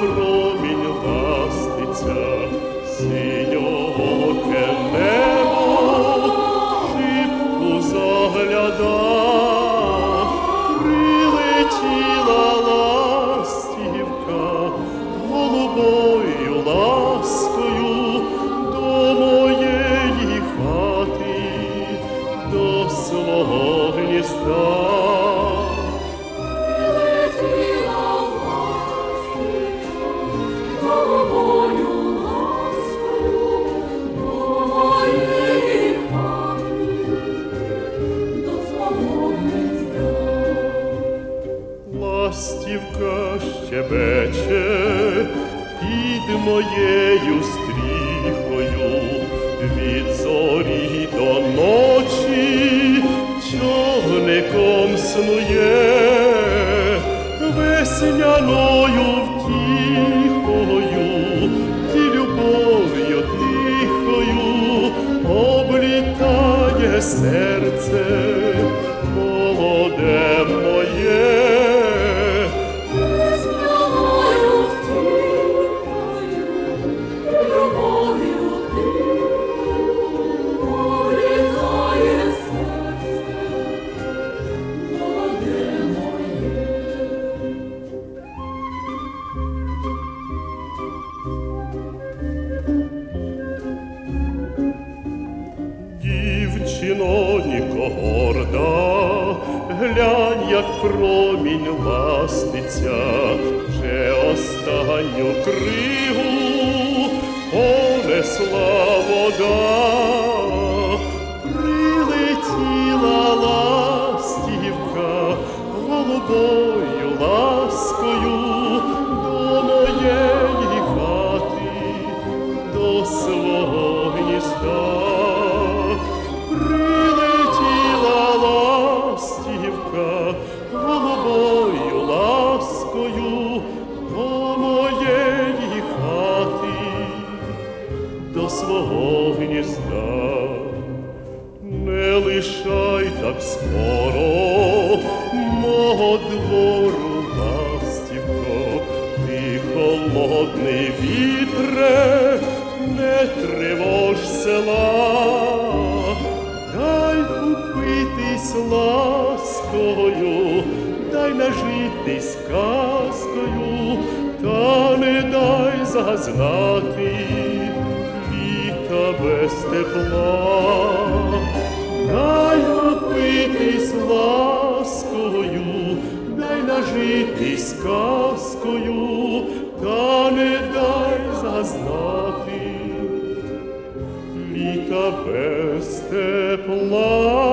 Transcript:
промінь ластиться, синьоке небо шибку загляда, прилетіла ластівка голубою ласкою до моєї хати, до свого гнізда. Ластівка щебече під моєю стріхою, від зорі до ночі човником снує, весняною втіхою і любов'ю тихою облітає серце молоде моє. Дівчиноніко горда, глянь, як промінь ластиться, вже останню кригу понесла вода. Прилетіла ластівка голубою ласкою до моєї хати, до свого гнізда. Прилетіла ластівка голубою ласкою до моєї хати, до свого гнізда. Не лишай так скоро мого двору, ластівко, ти холодний вітре, не тривож села. Дай упитись ласкою, дай нажитись казкою, та не дай зазнати літа без тепла. Дай упитись ласкою, дай нажитись казкою, та не дай зазнати літа без тепла.